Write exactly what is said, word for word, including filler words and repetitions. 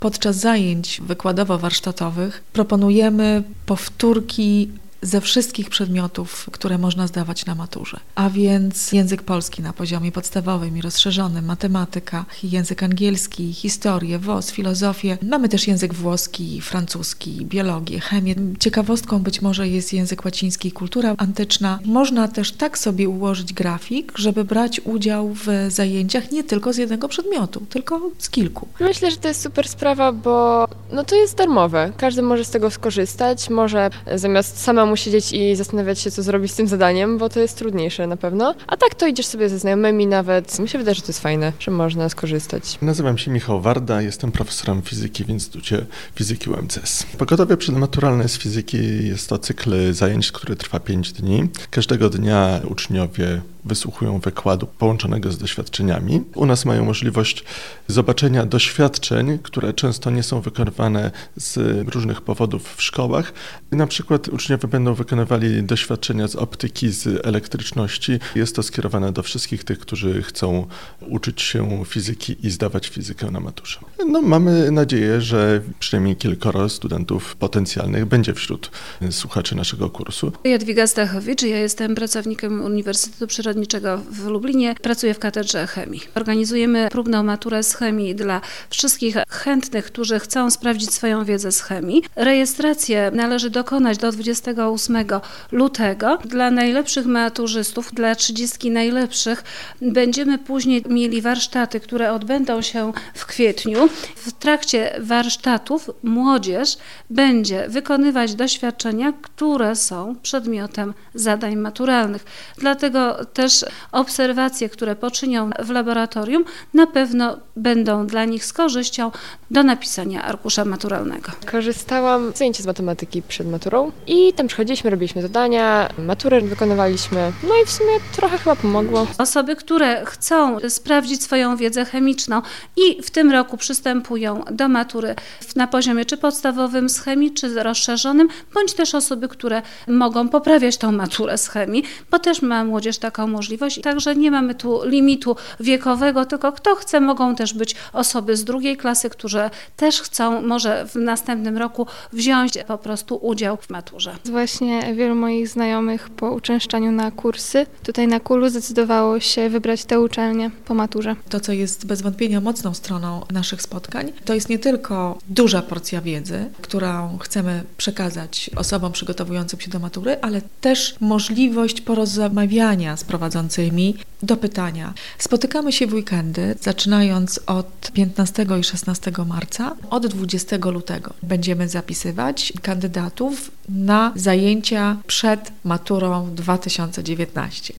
Podczas zajęć wykładowo-warsztatowych proponujemy powtórki ze wszystkich przedmiotów, które można zdawać na maturze. A więc język polski na poziomie podstawowym i rozszerzonym, matematyka, język angielski, historię, W O S, filozofię. Mamy też język włoski, francuski, biologię, chemię. Ciekawostką być może jest język łaciński i kultura antyczna. Można też tak sobie ułożyć grafik, żeby brać udział w zajęciach nie tylko z jednego przedmiotu, tylko z kilku. Myślę, że to jest super sprawa, bo no to jest darmowe. Każdy może z tego skorzystać, może zamiast samemu siedzieć i zastanawiać się, co zrobić z tym zadaniem, bo to jest trudniejsze na pewno. A tak to idziesz sobie ze znajomymi nawet. Mi się wydaje, że to jest fajne, że można skorzystać. Nazywam się Michał Warda, jestem profesorem fizyki w Instytucie Fizyki U M C S. Pogotowie przedmaturalne z fizyki jest to cykl zajęć, który trwa pięć dni. Każdego dnia uczniowie wysłuchują wykładu połączonego z doświadczeniami. U nas mają możliwość zobaczenia doświadczeń, które często nie są wykonywane z różnych powodów w szkołach. Na przykład uczniowie będą wykonywali doświadczenia z optyki, z elektryczności. Jest to skierowane do wszystkich tych, którzy chcą uczyć się fizyki i zdawać fizykę na maturze. No, mamy nadzieję, że przynajmniej kilkoro studentów potencjalnych będzie wśród słuchaczy naszego kursu. Jadwiga Stachowicz, ja jestem pracownikiem Uniwersytetu Przyrodniczego w Lublinie, pracuję w katedrze chemii. Organizujemy próbną maturę z chemii dla wszystkich chętnych, którzy chcą sprawdzić swoją wiedzę z chemii. Rejestrację należy dokonać do dwudziestego ósmego lutego. Dla najlepszych maturzystów, dla trzydziestu najlepszych, będziemy później mieli warsztaty, które odbędą się w kwietniu. W trakcie warsztatów młodzież będzie wykonywać doświadczenia, które są przedmiotem zadań maturalnych. Dlatego też obserwacje, które poczynią w laboratorium, na pewno będą dla nich z korzyścią do napisania arkusza maturalnego. Korzystałam z zajęcia z matematyki przed maturą i tam przychodziliśmy, robiliśmy zadania, maturę wykonywaliśmy, no i w sumie trochę chyba pomogło. Osoby, które chcą sprawdzić swoją wiedzę chemiczną i w tym roku przystępują do matury na poziomie czy podstawowym z chemii, czy rozszerzonym, bądź też osoby, które mogą poprawiać tą maturę z chemii, bo też ma młodzież taką możliwość. Także nie mamy tu limitu wiekowego, tylko kto chce, mogą też być osoby z drugiej klasy, które też chcą może w następnym roku wziąć po prostu udział w maturze. Właśnie wielu moich znajomych po uczęszczaniu na kursy tutaj na Kulu zdecydowało się wybrać tę uczelnię po maturze. To, co jest bez wątpienia mocną stroną naszych spotkań, to jest nie tylko duża porcja wiedzy, którą chcemy przekazać osobom przygotowującym się do matury, ale też możliwość porozmawiania z prowadzącymi, do pytania. Spotykamy się w weekendy, zaczynając od piętnastego i szesnastego marca. Od dwudziestego lutego będziemy zapisywać kandydatów na zajęcia przed maturą dwa tysiące dziewiętnastą.